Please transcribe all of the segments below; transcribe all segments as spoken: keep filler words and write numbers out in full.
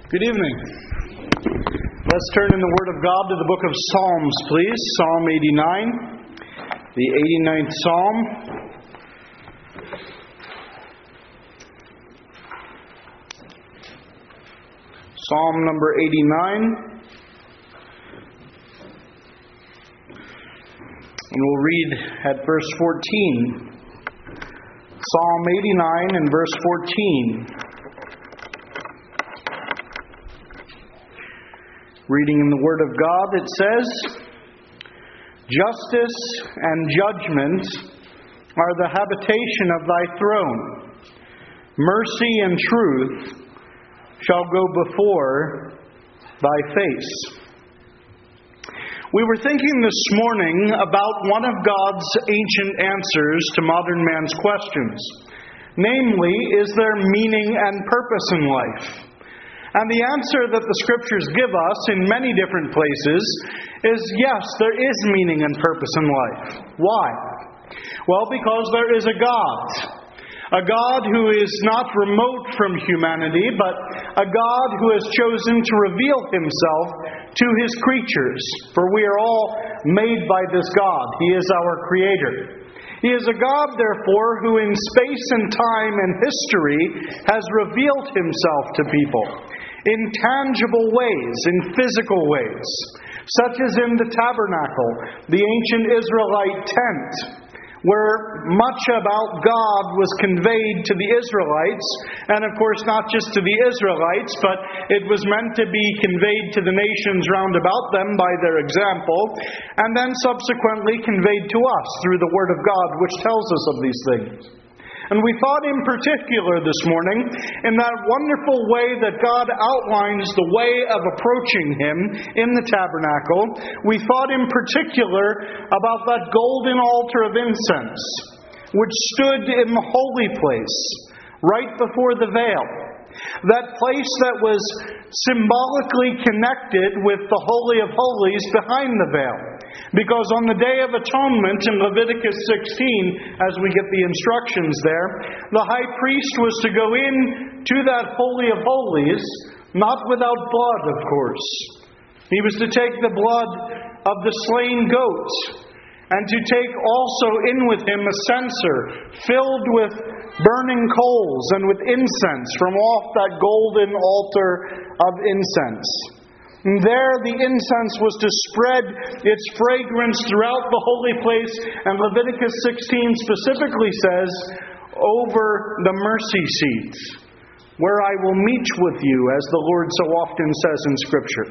Good evening. Let's turn in the Word of God to the book of Psalms, please. Psalm eighty-nine, the eighty-ninth Psalm. Psalm number eighty-nine. And we'll read at verse fourteen. Psalm eighty-nine and verse fourteen. Reading in the Word of God, it says, "Justice and judgment are the habitation of thy throne. Mercy and truth shall go before thy face." We were thinking this morning about one of God's ancient answers to modern man's questions. Namely, is there meaning and purpose in life? And the answer that the Scriptures give us in many different places is yes, there is meaning and purpose in life. Why? Well, because there is a God. A God who is not remote from humanity, but a God who has chosen to reveal Himself to His creatures. For we are all made by this God. He is our Creator. He is a God, therefore, who in space and time and history has revealed Himself to people in tangible ways, in physical ways, such as in the tabernacle, the ancient Israelite tent, where much about God was conveyed to the Israelites, and of course not just to the Israelites, but it was meant to be conveyed to the nations round about them by their example, and then subsequently conveyed to us through the Word of God, which tells us of these things. And we thought in particular this morning in that wonderful way that God outlines the way of approaching Him in the tabernacle. We thought in particular about that golden altar of incense, which stood in the holy place, right before the veil. That place that was symbolically connected with the Holy of Holies behind the veil. Because on the Day of Atonement in Leviticus sixteen, as we get the instructions there, the high priest was to go in to that Holy of Holies, not without blood, of course. He was to take the blood of the slain goat, and to take also in with him a censer filled with burning coals and with incense from off that golden altar of incense. And there the incense was to spread its fragrance throughout the holy place, and Leviticus sixteen specifically says, over the mercy seat, where I will meet with you, as the Lord so often says in Scripture.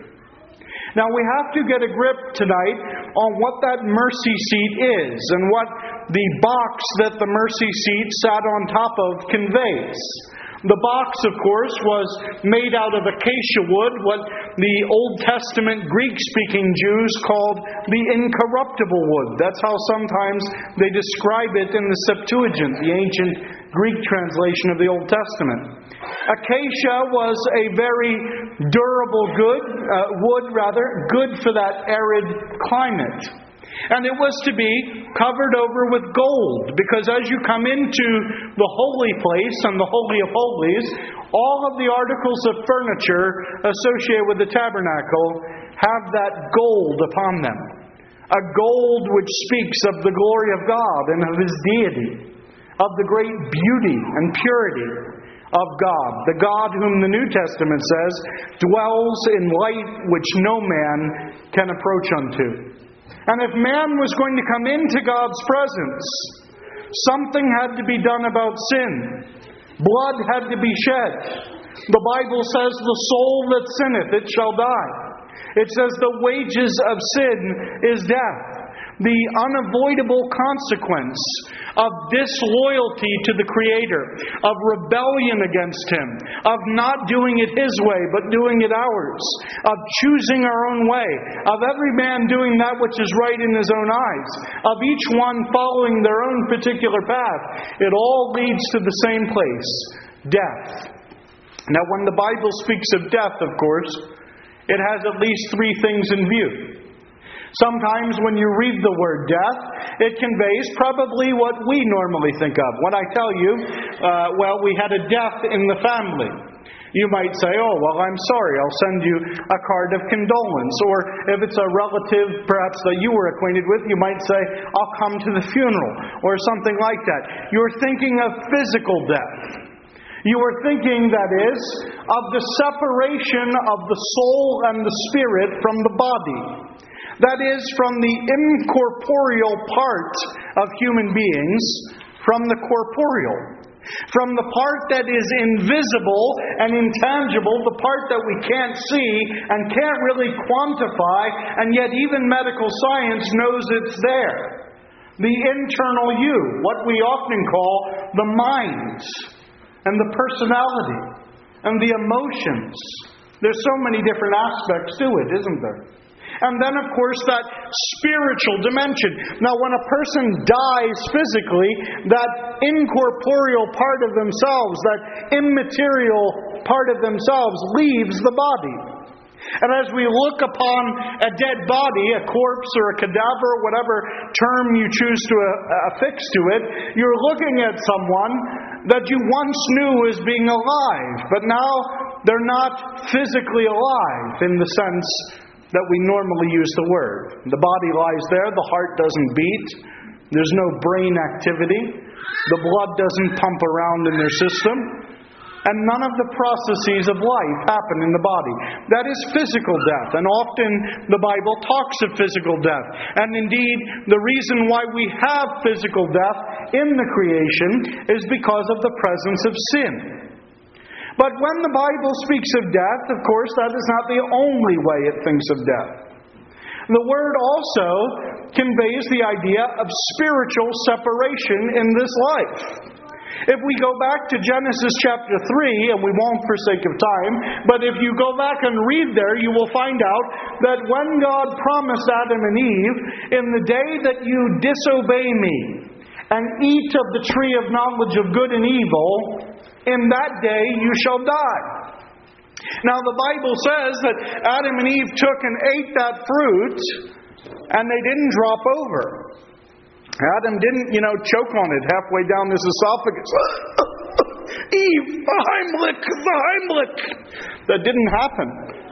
Now we have to get a grip tonight on what that mercy seat is and what the box that the mercy seat sat on top of conveys. The box, of course, was made out of acacia wood, what the Old Testament Greek-speaking Jews called the incorruptible wood. That's how sometimes they describe it in the Septuagint, the ancient Greek translation of the Old Testament. Acacia was a very durable good, uh, wood rather, good for that arid climate. And it was to be covered over with gold, because as you come into the holy place and the Holy of Holies, all of the articles of furniture associated with the tabernacle have that gold upon them. A gold which speaks of the glory of God and of His deity, of the great beauty and purity of God, the God whom the New Testament says dwells in light which no man can approach unto. And if man was going to come into God's presence, something had to be done about sin. Blood had to be shed. The Bible says, the soul that sinneth, it shall die. It says the wages of sin is death. The unavoidable consequence of disloyalty to the Creator, of rebellion against Him, of not doing it His way, but doing it ours, of choosing our own way, of every man doing that which is right in his own eyes, of each one following their own particular path. It all leads to the same place, death. Now, when the Bible speaks of death, of course, it has at least three things in view. Sometimes when you read the word death, it conveys probably what we normally think of. When I tell you, uh, well, we had a death in the family. You might say, oh, well, I'm sorry, I'll send you a card of condolence. Or if it's a relative, perhaps that you were acquainted with, you might say, I'll come to the funeral, or something like that. You're thinking of physical death. You are thinking, that is, of the separation of the soul and the spirit from the body. That is, from the incorporeal part of human beings from the corporeal. From the part that is invisible and intangible, the part that we can't see and can't really quantify, and yet even medical science knows it's there. The internal you, what we often call the mind, and the personality, and the emotions. There's so many different aspects to it, isn't there? And then, of course, that spiritual dimension. Now, when a person dies physically, that incorporeal part of themselves, that immaterial part of themselves, leaves the body. And as we look upon a dead body, a corpse or a cadaver, whatever term you choose to affix to it, you're looking at someone that you once knew as being alive, but now they're not physically alive in the sense that we normally use the word. The body lies there, the heart doesn't beat, there's no brain activity, the blood doesn't pump around in their system, and none of the processes of life happen in the body. That is physical death, and often the Bible talks of physical death. And indeed, the reason why we have physical death in the creation is because of the presence of sin. But when the Bible speaks of death, of course, that is not the only way it thinks of death. The word also conveys the idea of spiritual separation in this life. If we go back to Genesis chapter three, and we won't for sake of time, but if you go back and read there, you will find out that when God promised Adam and Eve, in the day that you disobey me and eat of the tree of knowledge of good and evil, in that day you shall die. Now the Bible says that Adam and Eve took and ate that fruit, and they didn't drop over. Adam didn't, you know, choke on it halfway down his esophagus. Eve, the Heimlich, the Heimlich. That didn't happen.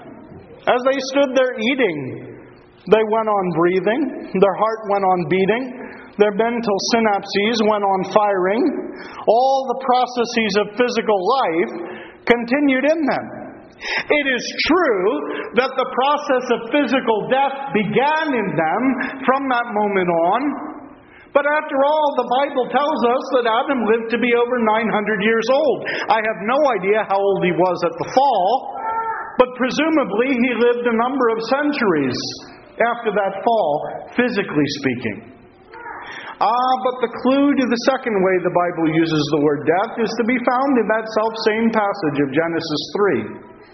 As they stood there eating, they went on breathing, their heart went on beating, their mental synapses went on firing. All the processes of physical life continued in them. It is true that the process of physical death began in them from that moment on. But after all, the Bible tells us that Adam lived to be over nine hundred years old. I have no idea how old he was at the fall, but presumably he lived a number of centuries after that fall, physically speaking. Ah, but the clue to the second way the Bible uses the word death is to be found in that self-same passage of Genesis three.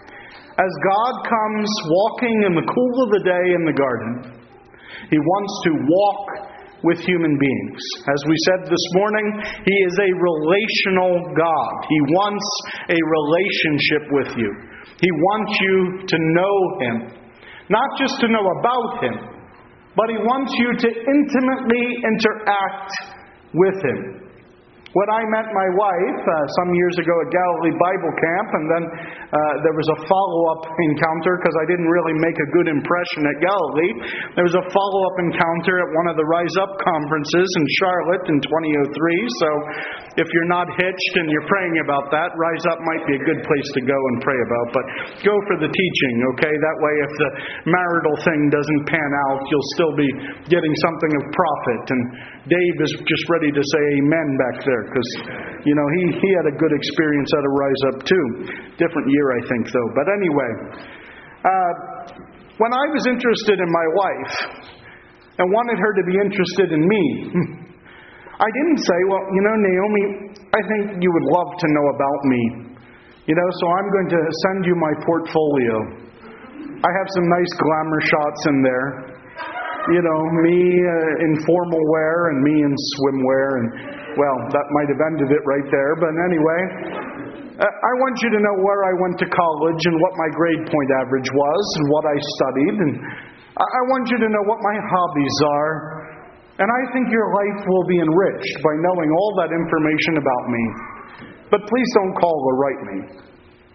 As God comes walking in the cool of the day in the garden, He wants to walk with human beings. As we said this morning, He is a relational God. He wants a relationship with you. He wants you to know Him. Not just to know about Him, but He wants you to intimately interact with Him. When I met my wife uh, some years ago at Galilee Bible Camp, and then uh, there was a follow-up encounter because I didn't really make a good impression at Galilee. There was a follow-up encounter at one of the Rise Up conferences in Charlotte in twenty oh three. So if you're not hitched and you're praying about that, Rise Up might be a good place to go and pray about. But go for the teaching, okay? That way if the marital thing doesn't pan out, you'll still be getting something of profit. And Dave is just ready to say amen back there. Because, you know, he, he had a good experience at a Rise Up too. Different year, I think, though. But anyway, uh, when I was interested in my wife and wanted her to be interested in me, I didn't say, well, you know, Naomi, I think you would love to know about me. You know, so I'm going to send you my portfolio. I have some nice glamour shots in there. You know, me uh, in formal wear and me in swimwear, and well, that might have ended it right there. But anyway, uh, I want you to know where I went to college and what my grade point average was and what I studied, and I want you to know what my hobbies are. And I think your life will be enriched by knowing all that information about me. But please don't call or write me.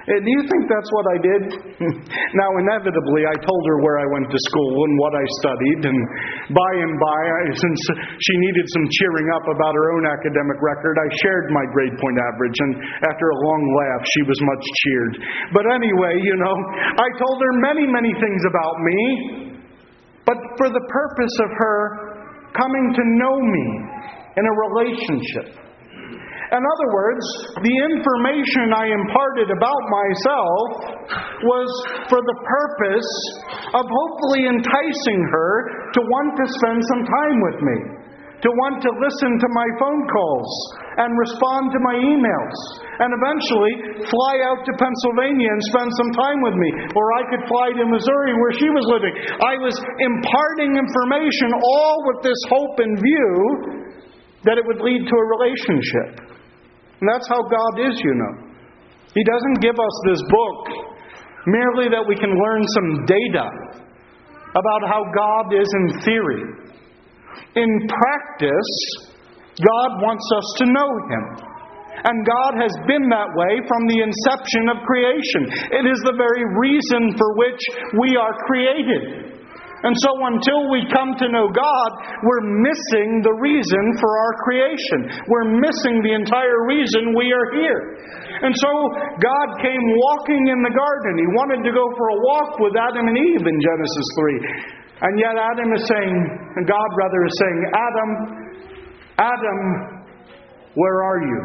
Do you think that's what I did? Now, inevitably, I told her where I went to school and what I studied, and by and by, since she needed some cheering up about her own academic record, I shared my grade point average, and after a long laugh, she was much cheered. But anyway, you know, I told her many, many things about me, but for the purpose of her coming to know me in a relationship. In other words, the information I imparted about myself was for the purpose of hopefully enticing her to want to spend some time with me, to want to listen to my phone calls and respond to my emails, and eventually fly out to Pennsylvania and spend some time with me, or I could fly to Missouri where she was living. I was imparting information all with this hope in view that it would lead to a relationship. And that's how God is, you know. He doesn't give us this book merely that we can learn some data about how God is in theory. In practice, God wants us to know Him. And God has been that way from the inception of creation. It is the very reason for which we are created. And so until we come to know God, we're missing the reason for our creation. We're missing the entire reason we are here. And so God came walking in the garden. He wanted to go for a walk with Adam and Eve in Genesis three. And yet Adam is saying, and God rather is saying, Adam, Adam, where are you?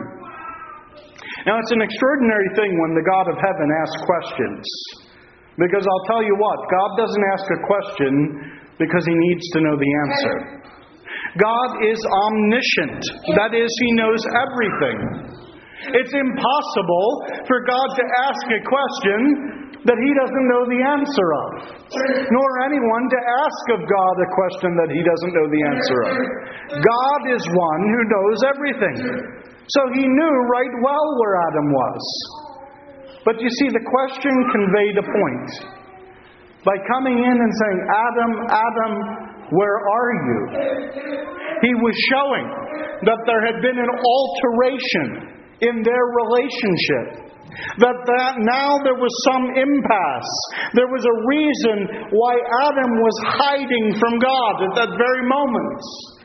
Now it's an extraordinary thing when the God of heaven asks questions. Because I'll tell you what, God doesn't ask a question because He needs to know the answer. God is omniscient. That is, He knows everything. It's impossible for God to ask a question that He doesn't know the answer of. Nor anyone to ask of God a question that He doesn't know the answer of. God is one who knows everything. So He knew right well where Adam was. But you see, the question conveyed a point. By coming in and saying, Adam, Adam, where are you? He was showing that there had been an alteration in their relationship. That, that now there was some impasse. There was a reason why Adam was hiding from God at that very moment.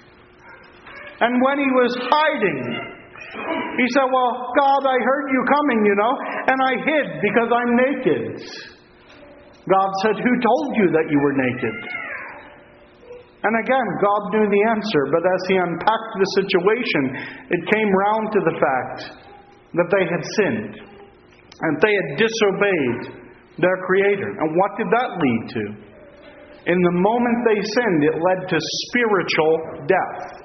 And when he was hiding, he said, well, God, I heard you coming, you know, and I hid because I'm naked. God said, who told you that you were naked? And again, God knew the answer, but as He unpacked the situation, it came round to the fact that they had sinned, and they had disobeyed their Creator. And what did that lead to? In the moment they sinned, it led to spiritual death.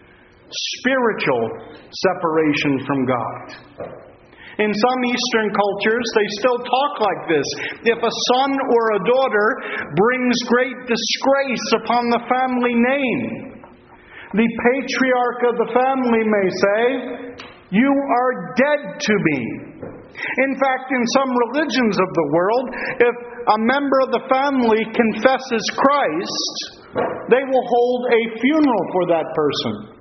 Spiritual separation from God. In some Eastern cultures, they still talk like this. If a son or a daughter brings great disgrace upon the family name, the patriarch of the family may say, you are dead to me. In fact, in some religions of the world, if a member of the family confesses Christ, they will hold a funeral for that person.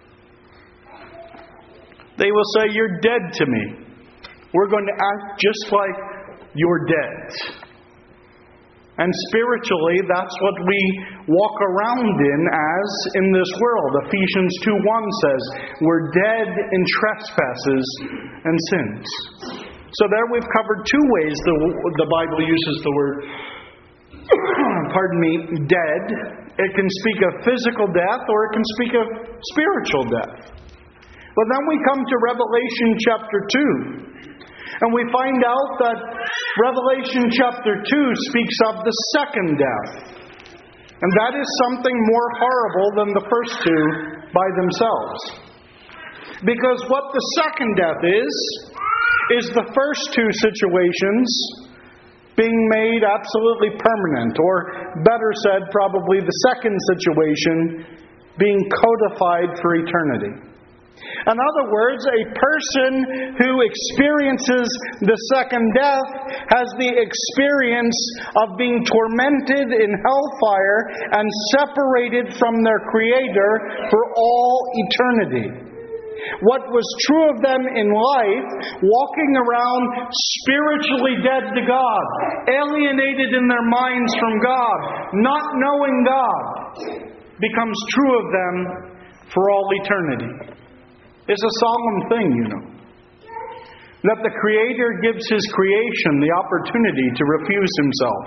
They will say, you're dead to me. We're going to act just like you're dead. And spiritually, that's what we walk around in as in this world. Ephesians two one says, we're dead in trespasses and sins. So there we've covered two ways the, the Bible uses the word, pardon me, dead. It can speak of physical death or it can speak of spiritual death. But then we come to Revelation chapter two. And we find out that Revelation chapter two speaks of the second death. And that is something more horrible than the first two by themselves. Because what the second death is, is the first two situations being made absolutely permanent. Or better said, probably the second situation being codified for eternity. In other words, a person who experiences the second death has the experience of being tormented in hellfire and separated from their Creator for all eternity. what was true of them in life, walking around spiritually dead to God, alienated in their minds from God, not knowing God, becomes true of them for all eternity. It's a solemn thing, you know. That the Creator gives His creation the opportunity to refuse Himself.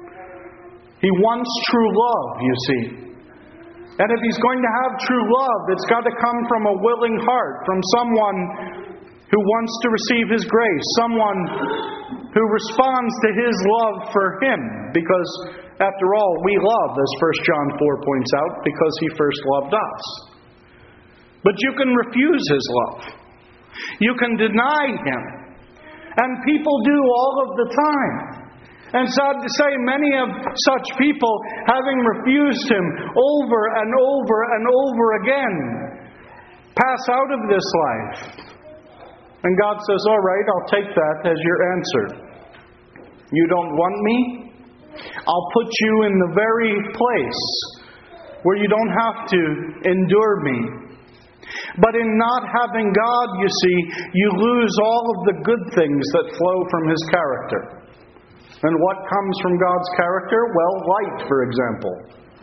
He wants true love, you see. And if He's going to have true love, it's got to come from a willing heart, from someone who wants to receive His grace, someone who responds to His love for Him. Because, after all, we love, as First John four points out, because He first loved us. But you can refuse His love. You can deny Him. And people do all of the time. And sad to say, many of such people, having refused Him over and over and over again, pass out of this life. And God says, all right, I'll take that as your answer. You don't want me? I'll put you in the very place where you don't have to endure me. But in not having God, you see, you lose all of the good things that flow from His character. And what comes from God's character? Well, light, for example.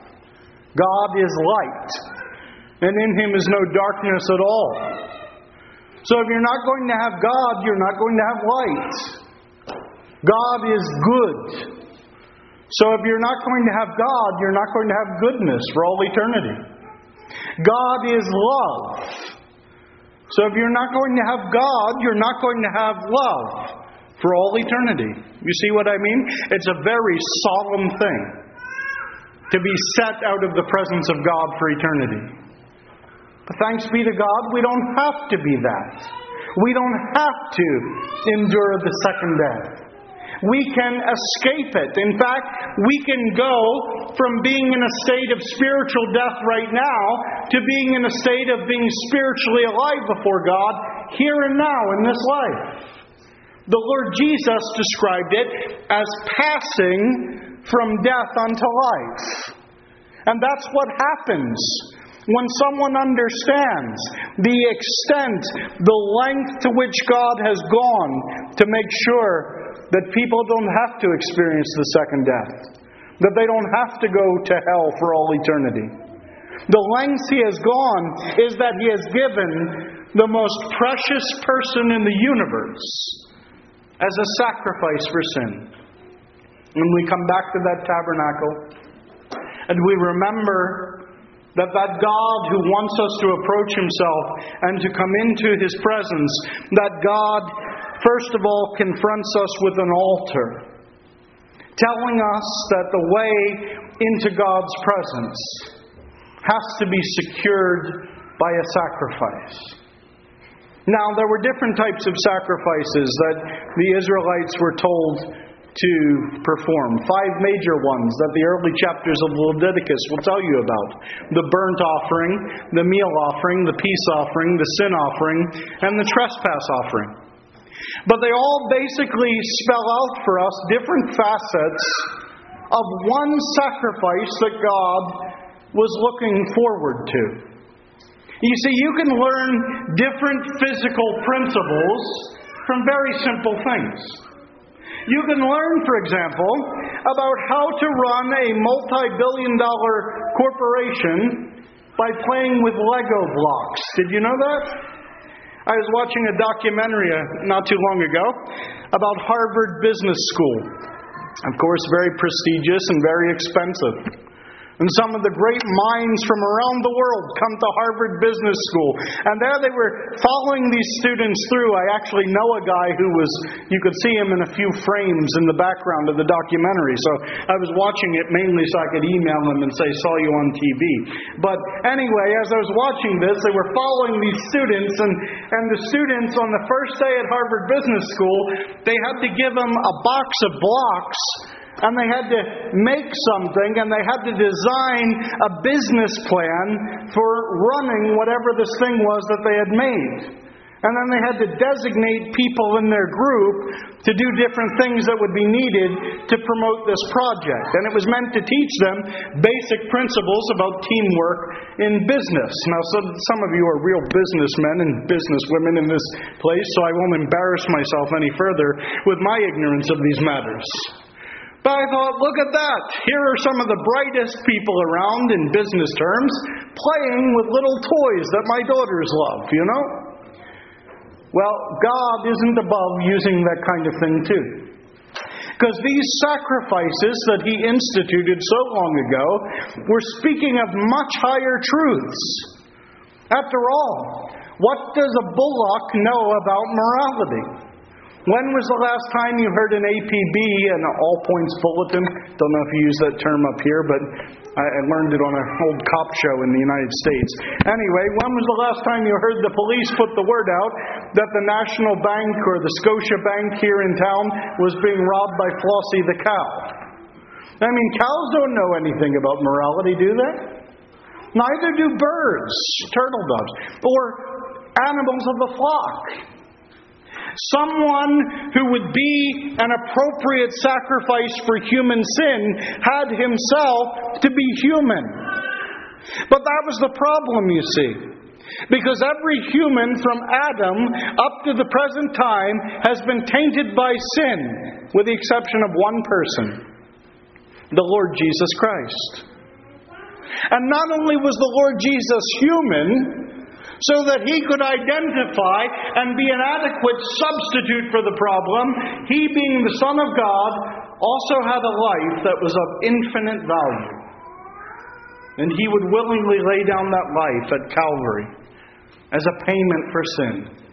God is light, and in Him is no darkness at all. So if you're not going to have God, you're not going to have light. God is good. So if you're not going to have God, you're not going to have goodness for all eternity. God is love. So if you're not going to have God, you're not going to have love for all eternity. You see what I mean? It's a very solemn thing to be set out of the presence of God for eternity. But thanks be to God, we don't have to be that. We don't have to endure the second death. We can escape it. In fact, we can go from being in a state of spiritual death right now to being in a state of being spiritually alive before God here and now in this life. The Lord Jesus described it as passing from death unto life. And that's what happens when someone understands the extent, the length to which God has gone to make sure that people don't have to experience the second death, that they don't have to go to hell for all eternity. The lengths He has gone is that He has given the most precious person in the universe as a sacrifice for sin. When we come back to that tabernacle, and we remember that that God who wants us to approach Himself and to come into His presence, that God, first of all, confronts us with an altar, telling us that the way into God's presence has to be secured by a sacrifice. Now, there were different types of sacrifices that the Israelites were told to perform. Five major ones that the early chapters of Leviticus will tell you about. The burnt offering, the meal offering, the peace offering, the sin offering, and the trespass offering. But they all basically spell out for us different facets of one sacrifice that God was looking forward to. You see, you can learn different physical principles from very simple things. You can learn, for example, about how to run a multi-billion dollar corporation by playing with Lego blocks. Did you know that? I was watching a documentary not too long ago about Harvard Business School. Of course, very prestigious and very expensive. And some of the great minds from around the world come to Harvard Business School. And there they were following these students through. I actually know a guy who was, you could see him in a few frames in the background of the documentary. So I was watching it mainly so I could email him and say, saw you on T V. But anyway, as I was watching this, they were following these students. And, and the students on the first day at Harvard Business School, they had to give them a box of blocks. And they had to make something, and they had to design a business plan for running whatever this thing was that they had made. And then they had to designate people in their group to do different things that would be needed to promote this project. And it was meant to teach them basic principles about teamwork in business. Now, some, some of you are real businessmen and businesswomen in this place, so I won't embarrass myself any further with my ignorance of these matters. But I thought, look at that. Here are some of the brightest people around in business terms playing with little toys that my daughters love, you know? Well, God isn't above using that kind of thing too. Because these sacrifices that He instituted so long ago were speaking of much higher truths. After all, what does a bullock know about morality? When was the last time you heard an A P B, an all points bulletin? Don't know if you use that term up here, but I learned it on an old cop show in the United States. Anyway, when was the last time you heard the police put the word out that the National Bank or the Scotia Bank here in town was being robbed by Flossie the cow? I mean, cows don't know anything about morality, do they? Neither do birds, turtle doves, or animals of the flock. Someone who would be an appropriate sacrifice for human sin had himself to be human. But that was the problem, you see. Because every human from Adam up to the present time has been tainted by sin, with the exception of one person, the Lord Jesus Christ. And not only was the Lord Jesus human, so that He could identify and be an adequate substitute for the problem, He, being the Son of God, also had a life that was of infinite value. And He would willingly lay down that life at Calvary as a payment for sin.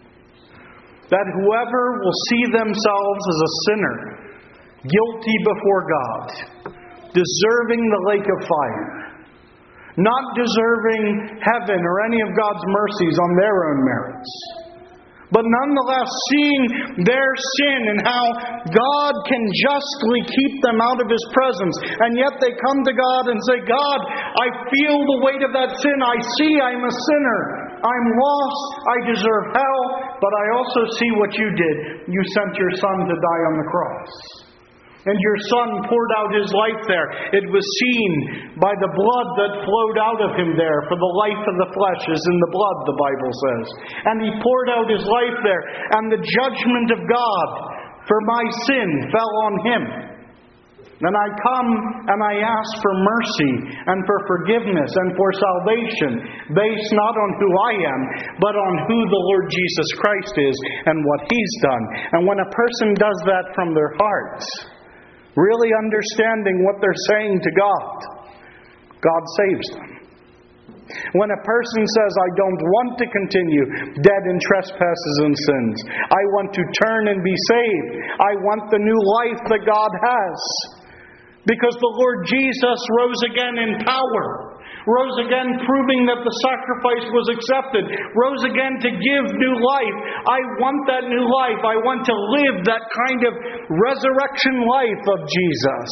That whoever will see themselves as a sinner, guilty before God, deserving the lake of fire, not deserving heaven or any of God's mercies on their own merits, but nonetheless seeing their sin and how God can justly keep them out of His presence, and yet they come to God and say, God, I feel the weight of that sin. I see I'm a sinner. I'm lost. I deserve hell. But I also see what you did. You sent your Son to die on the cross. And your Son poured out His life there. It was seen by the blood that flowed out of Him there. For the life of the flesh is in the blood, the Bible says. And He poured out His life there. And the judgment of God for my sin fell on Him. And I come and I ask for mercy and for forgiveness and for salvation, based not on who I am, but on who the Lord Jesus Christ is and what He's done. And when a person does that from their hearts, really understanding what they're saying to God, God saves them. When a person says, I don't want to continue dead in trespasses and sins, I want to turn and be saved, I want the new life that God has, because the Lord Jesus rose again in power, rose again proving that the sacrifice was accepted, rose again to give new life. I want that new life. I want to live that kind of resurrection life of Jesus.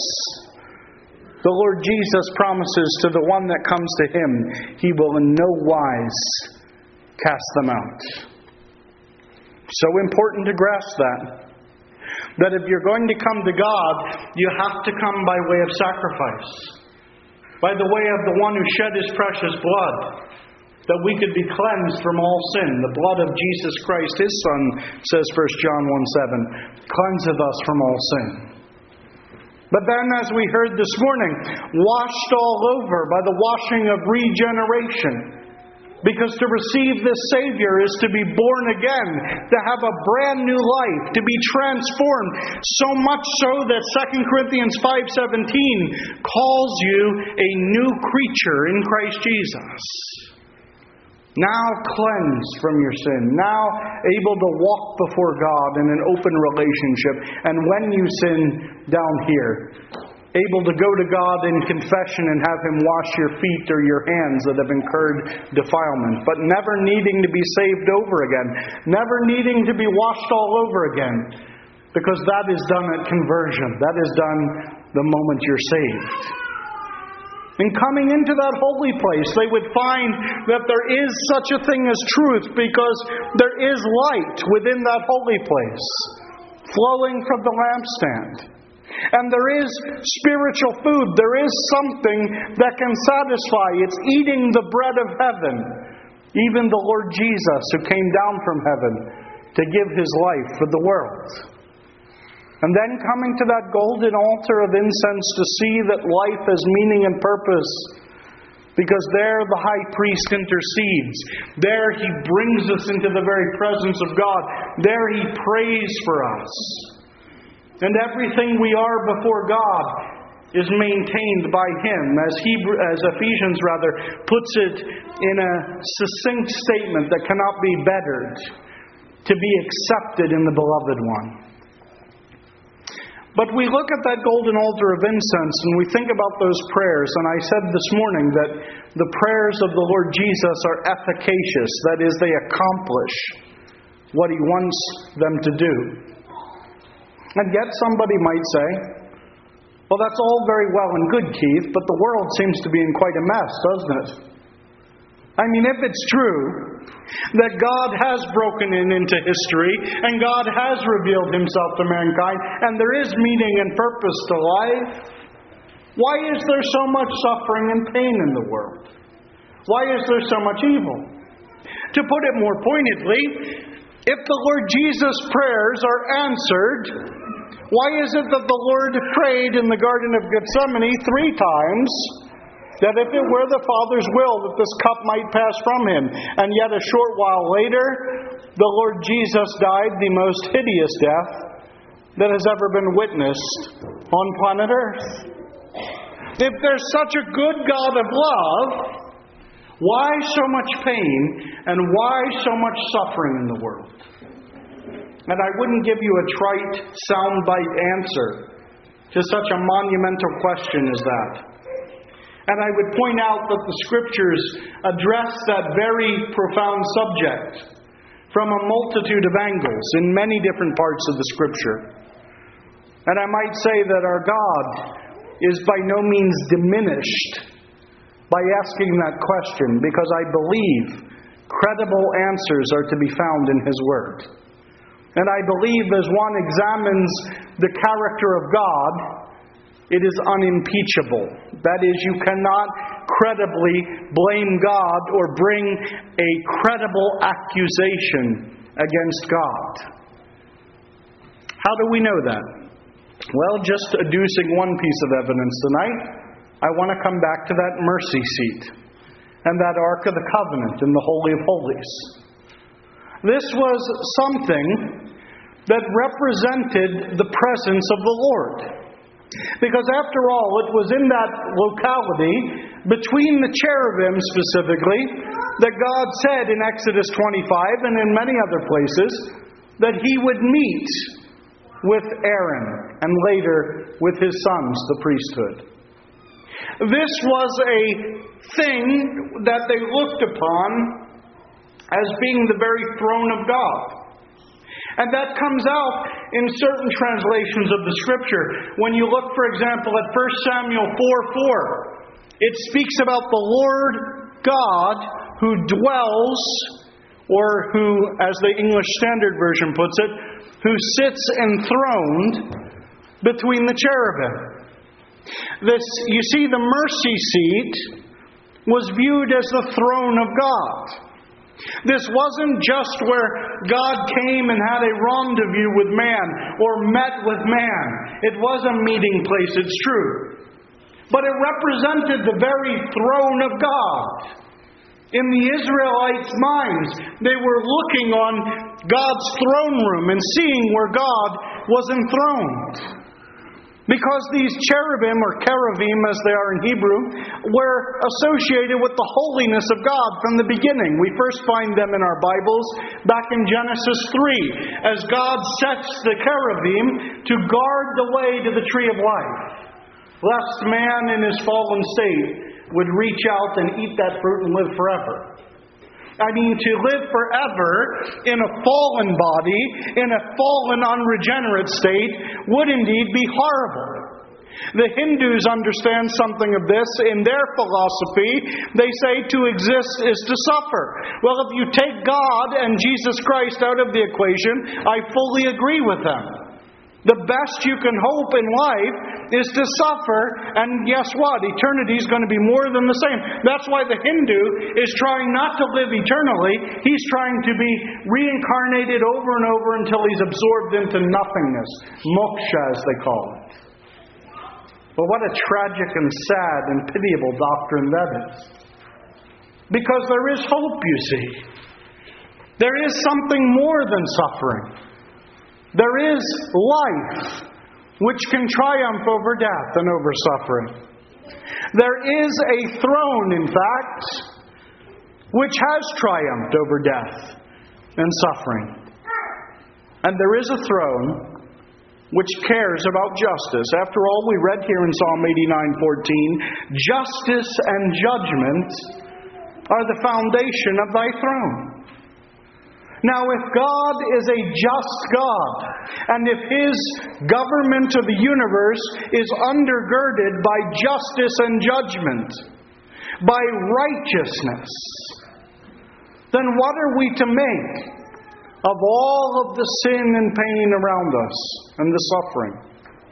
The Lord Jesus promises to the one that comes to Him, He will in no wise cast them out. So important to grasp that. That if you're going to come to God, you have to come by way of sacrifice. By the way of the one who shed His precious blood, that we could be cleansed from all sin. The blood of Jesus Christ, His Son, says First John one seven, cleanseth us from all sin. But then, as we heard this morning, washed all over by the washing of regeneration. Because to receive this Savior is to be born again, to have a brand new life, to be transformed. So much so that Second Corinthians five seventeen calls you a new creature in Christ Jesus. Now cleansed from your sin. Now able to walk before God in an open relationship. And when you sin down here, able to go to God in confession and have Him wash your feet or your hands that have incurred defilement. But never needing to be saved over again. Never needing to be washed all over again. Because that is done at conversion. That is done the moment you're saved. And coming into that holy place, they would find that there is such a thing as truth, because there is light within that holy place, flowing from the lampstand. And there is spiritual food. There is something that can satisfy. It's eating the bread of heaven. Even the Lord Jesus, who came down from heaven to give His life for the world. And then coming to that golden altar of incense to see that life has meaning and purpose. Because there the high priest intercedes. There he brings us into the very presence of God. There he prays for us. And everything we are before God is maintained by Him. As Hebrew, as Ephesians rather puts it in a succinct statement that cannot be bettered. To be accepted in the Beloved One. But we look at that golden altar of incense and we think about those prayers. And I said this morning that the prayers of the Lord Jesus are efficacious. That is, they accomplish what He wants them to do. And yet somebody might say, well, that's all very well and good, Keith, but the world seems to be in quite a mess, doesn't it? I mean, if it's true that God has broken in into history and God has revealed Himself to mankind and there is meaning and purpose to life, why is there so much suffering and pain in the world? Why is there so much evil? To put it more pointedly, if the Lord Jesus' prayers are answered, why is it that the Lord prayed in the Garden of Gethsemane three times that if it were the Father's will that this cup might pass from Him, and yet a short while later, the Lord Jesus died the most hideous death that has ever been witnessed on planet Earth? If there's such a good God of love, why so much pain and why so much suffering in the world? And I wouldn't give you a trite, soundbite answer to such a monumental question as that. And I would point out that the Scriptures address that very profound subject from a multitude of angles in many different parts of the Scripture. And I might say that our God is by no means diminished by asking that question, because I believe credible answers are to be found in His Word. And I believe as one examines the character of God, it is unimpeachable. That is, you cannot credibly blame God or bring a credible accusation against God. How do we know that? Well, just adducing one piece of evidence tonight, I want to come back to that mercy seat and that Ark of the Covenant in the Holy of Holies. This was something that represented the presence of the Lord. Because after all, it was in that locality, between the cherubim specifically, that God said in Exodus twenty-five and in many other places, that He would meet with Aaron and later with his sons, the priesthood. This was a thing that they looked upon as being the very throne of God. And that comes out in certain translations of the Scripture. When you look, for example, at First Samuel four four, it speaks about the Lord God who dwells, or who, as the English Standard Version puts it, who sits enthroned between the cherubim. This, you see, the mercy seat was viewed as the throne of God. This wasn't just where God came and had a rendezvous with man or met with man. It was a meeting place, it's true. But it represented the very throne of God. In the Israelites' minds, they were looking on God's throne room and seeing where God was enthroned. Because these cherubim, or cherubim as they are in Hebrew, were associated with the holiness of God from the beginning. We first find them in our Bibles back in Genesis three, as God sets the cherubim to guard the way to the tree of life, lest man in his fallen state would reach out and eat that fruit and live forever. I mean, to live forever in a fallen body, in a fallen, unregenerate state, would indeed be horrible. The Hindus understand something of this. In their philosophy, they say to exist is to suffer. Well, if you take God and Jesus Christ out of the equation, I fully agree with them. The best you can hope in life is to suffer, and guess what? Eternity is going to be more than the same. That's why the Hindu is trying not to live eternally. He's trying to be reincarnated over and over until he's absorbed into nothingness. Moksha, as they call it. But what a tragic and sad and pitiable doctrine that is. Because there is hope, you see. There is something more than suffering. There is life which can triumph over death and over suffering. There is a throne, in fact, which has triumphed over death and suffering. And there is a throne which cares about justice. After all, we read here in Psalm eighty-nine fourteen, justice and judgment are the foundation of thy throne. Now, if God is a just God, and if His government of the universe is undergirded by justice and judgment, by righteousness, then what are we to make of all of the sin and pain around us and the suffering?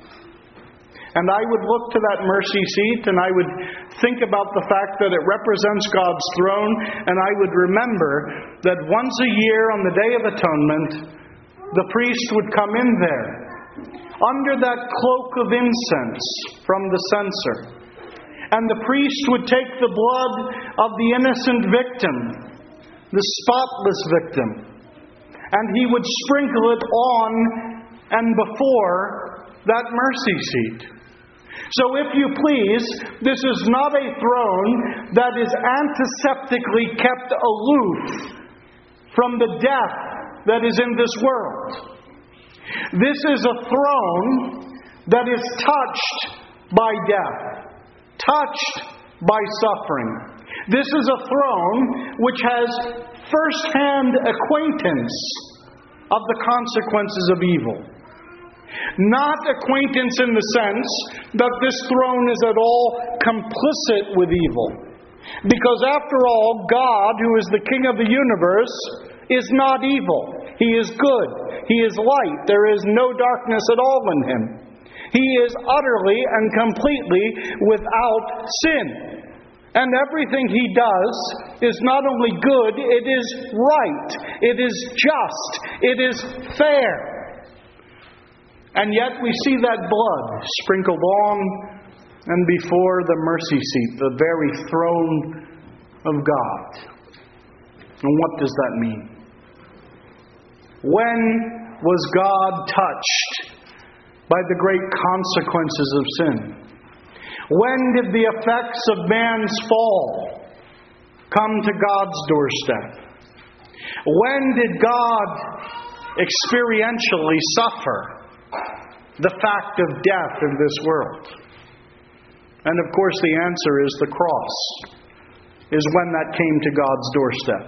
And I would look to that mercy seat and I would think about the fact that it represents God's throne, and I would remember that once a year on the Day of Atonement, the priest would come in there under that cloak of incense from the censer. And the priest would take the blood of the innocent victim, the spotless victim, and he would sprinkle it on and before that mercy seat. So if you please, this is not a throne that is antiseptically kept aloof from the death that is in this world. This is a throne that is touched by death, touched by suffering. This is a throne which has first-hand acquaintance of the consequences of evil. Not acquaintance in the sense that this throne is at all complicit with evil. Because after all, God, who is the King of the universe, is not evil. He is good. He is light. There is no darkness at all in Him. He is utterly and completely without sin. And everything He does is not only good, it is right. It is just. It is fair. And yet we see that blood sprinkled on and before the mercy seat, the very throne of God. And what does that mean? When was God touched by the great consequences of sin? When did the effects of man's fall come to God's doorstep? When did God experientially suffer the fact of death in this world? And of course the answer is the cross, is when that came to God's doorstep.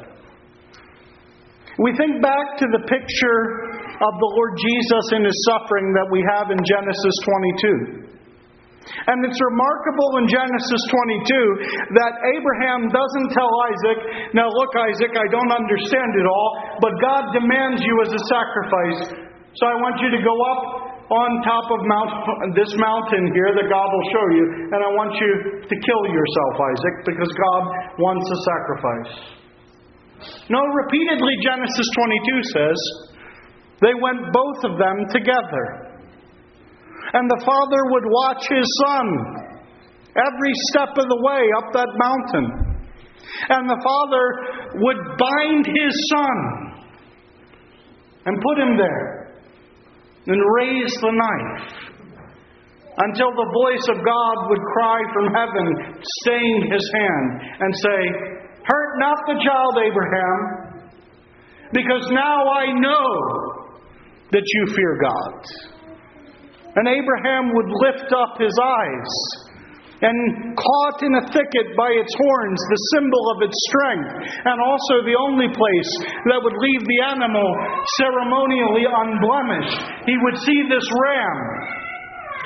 We think back to the picture of the Lord Jesus in His suffering that we have in Genesis twenty-two. And it's remarkable in Genesis twenty-two that Abraham doesn't tell Isaac, now look Isaac, I don't understand it all, but God demands you as a sacrifice. So I want you to go up on top of Mount, this mountain here that God will show you, and I want you to kill yourself, Isaac, because God wants a sacrifice. No, repeatedly Genesis twenty-two says, they went both of them together. And the father would watch his son every step of the way up that mountain. And the father would bind his son and put him there and raise the knife until the voice of God would cry from heaven, staying his hand, and say, hurt not the child, Abraham, because now I know that you fear God. And Abraham would lift up his eyes, and caught in a thicket by its horns, the symbol of its strength, and also the only place that would leave the animal ceremonially unblemished, he would see this ram.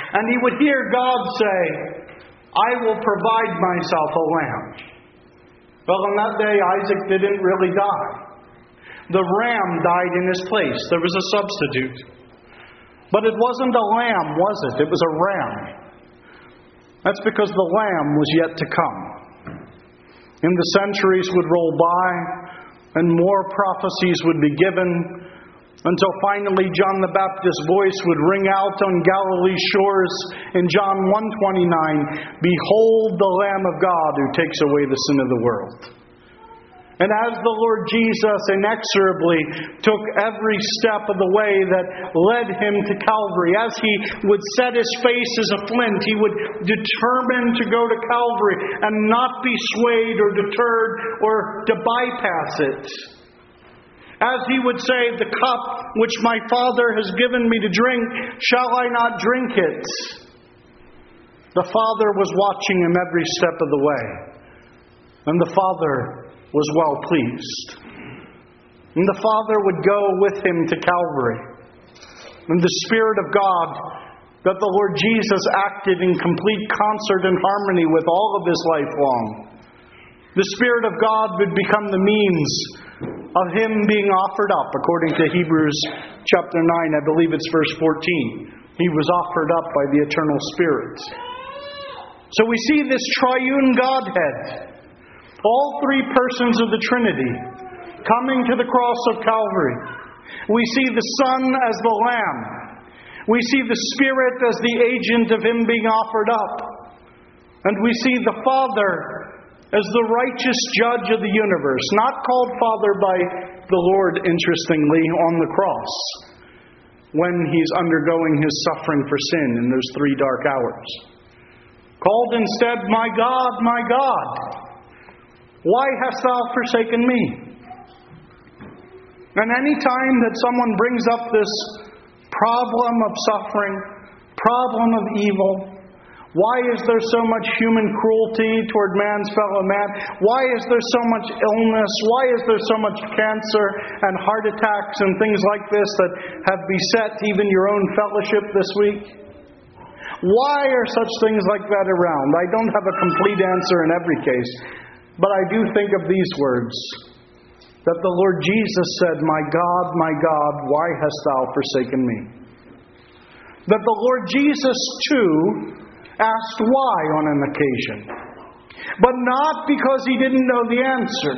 And he would hear God say, I will provide myself a lamb. Well, on that day, Isaac didn't really die. The ram died in his place. There was a substitute. But it wasn't a lamb, was it? It was a ram. That's because the lamb was yet to come. And the centuries would roll by, and more prophecies would be given, until finally John the Baptist's voice would ring out on Galilee's shores in John one twenty-nine, Behold the Lamb of God who takes away the sin of the world. And as the Lord Jesus inexorably took every step of the way that led him to Calvary, as he would set his face as a flint, he would determine to go to Calvary and not be swayed or deterred or to bypass it. As he would say, the cup which my Father has given me to drink, shall I not drink it? The Father was watching him every step of the way. And the Father was well pleased. And the Father would go with him to Calvary. And the Spirit of God, that the Lord Jesus acted in complete concert and harmony with all of his life long. The Spirit of God would become the means of him being offered up, according to Hebrews chapter nine, I believe it's verse fourteen. He was offered up by the eternal Spirit. So we see this triune Godhead, all three persons of the Trinity, coming to the cross of Calvary. We see the Son as the Lamb. We see the Spirit as the agent of him being offered up. And we see the Father as the righteous judge of the universe, not called Father by the Lord, interestingly, on the cross, when he's undergoing his suffering for sin in those three dark hours. Called instead, My God, my God, why hast thou forsaken me? And any time that someone brings up this problem of suffering, problem of evil, why is there so much human cruelty toward man's fellow man? Why is there so much illness? Why is there so much cancer and heart attacks and things like this that have beset even your own fellowship this week? Why are such things like that around? I don't have a complete answer in every case, but I do think of these words, that the Lord Jesus said, My God, my God, why hast thou forsaken me? That the Lord Jesus, too, asked why on an occasion. But not because he didn't know the answer.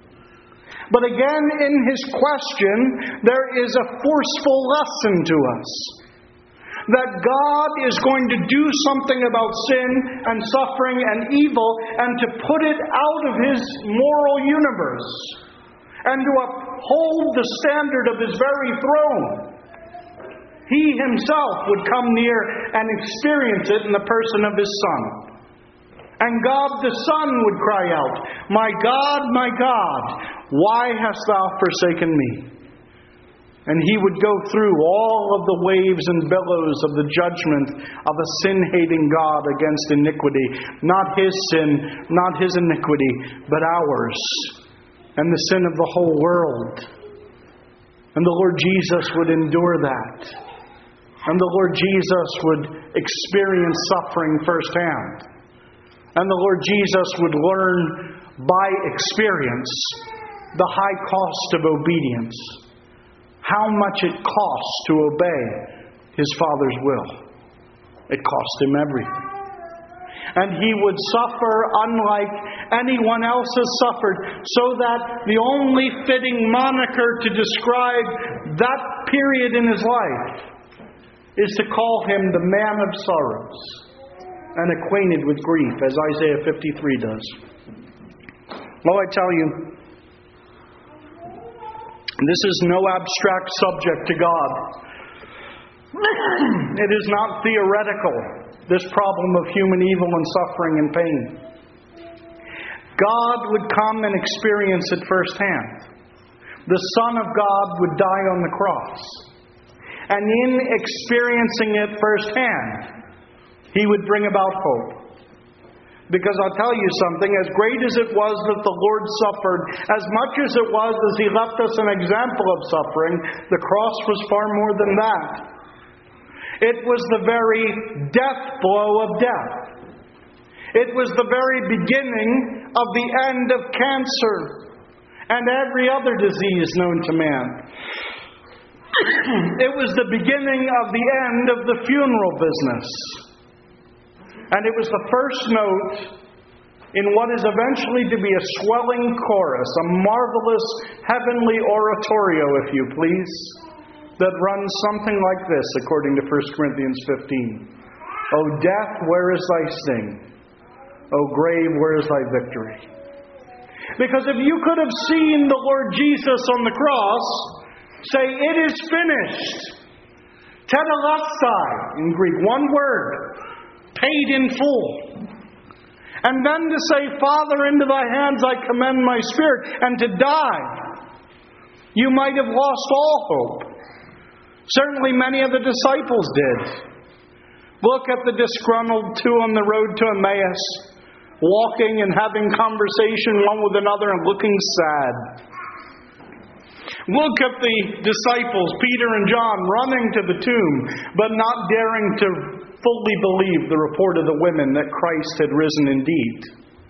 But again, in his question, there is a forceful lesson to us. That God is going to do something about sin and suffering and evil, and to put it out of his moral universe, and to uphold the standard of his very throne. He himself would come near and experience it in the person of his Son. And God the Son would cry out, My God, my God, why hast thou forsaken me? And he would go through all of the waves and billows of the judgment of a sin-hating God against iniquity. Not his sin, not his iniquity, but ours. And the sin of the whole world. And the Lord Jesus would endure that. And the Lord Jesus would experience suffering firsthand. And the Lord Jesus would learn by experience the high cost of obedience. How much it costs to obey his Father's will. It cost him everything. And he would suffer unlike anyone else has suffered, so that the only fitting moniker to describe that period in his life is to call him the man of sorrows and acquainted with grief, as Isaiah fifty-three does. Well, I tell you, this is no abstract subject to God. It is not theoretical, this problem of human evil and suffering and pain. God would come and experience it firsthand. The Son of God would die on the cross. And in experiencing it firsthand, he would bring about hope. Because I'll tell you something, as great as it was that the Lord suffered, as much as it was as he left us an example of suffering, the cross was far more than that. It was the very death blow of death. It was the very beginning of the end of cancer and every other disease known to man. It was the beginning of the end of the funeral business. And it was the first note in what is eventually to be a swelling chorus, a marvelous heavenly oratorio, if you please, that runs something like this, according to First Corinthians fifteen. O death, where is thy sting? O grave, where is thy victory? Because if you could have seen the Lord Jesus on the cross say, it is finished, tetelestai in Greek, one word, paid in full. And then to say, Father, into thy hands I commend my spirit, and to die, you might have lost all hope. Certainly many of the disciples did. Look at the disgruntled two on the road to Emmaus, walking and having conversation one with another and looking sad. Look at the disciples, Peter and John, running to the tomb, but not daring to fully believe the report of the women that Christ had risen indeed.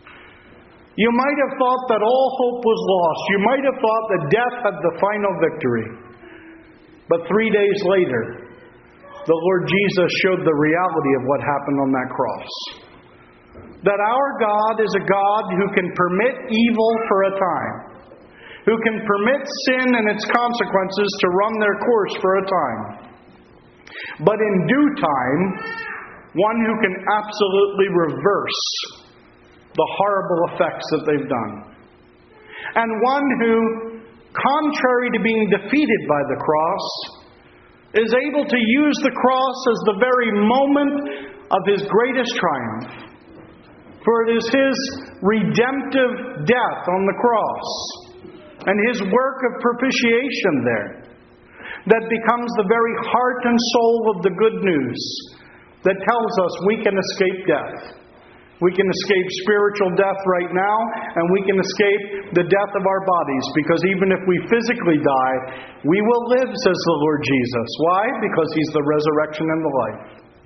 You might have thought that all hope was lost. You might have thought that death had the final victory. But three days later, the Lord Jesus showed the reality of what happened on that cross. That our God is a God who can permit evil for a time, who can permit sin and its consequences to run their course for a time. But in due time, one who can absolutely reverse the horrible effects that they've done. And one who, contrary to being defeated by the cross, is able to use the cross as the very moment of his greatest triumph. For it is his redemptive death on the cross and his work of propitiation there that becomes the very heart and soul of the good news that tells us we can escape death. We can escape spiritual death right now, and we can escape the death of our bodies, because even if we physically die, we will live, says the Lord Jesus. Why? Because he's the resurrection and the life.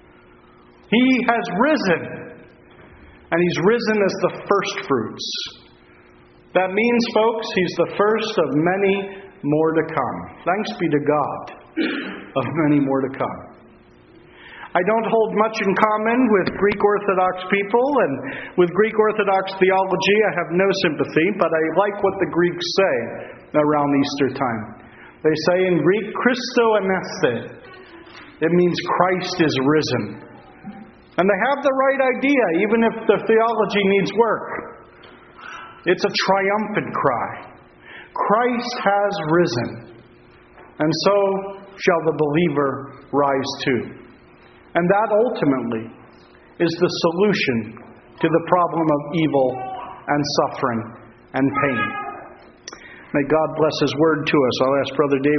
He has risen, and he's risen as the first fruits. That means, folks, he's the first of many more to come. Thanks be to God, of many more to come. I don't hold much in common with Greek Orthodox people, and with Greek Orthodox theology I have no sympathy, but I like what the Greeks say around Easter time. They say in Greek, Christo aneste. It means Christ is risen. And they have the right idea, even if the theology needs work. It's a triumphant cry. Christ has risen, and so shall the believer rise too. And that ultimately is the solution to the problem of evil and suffering and pain. May God bless his word to us. I'll ask Brother David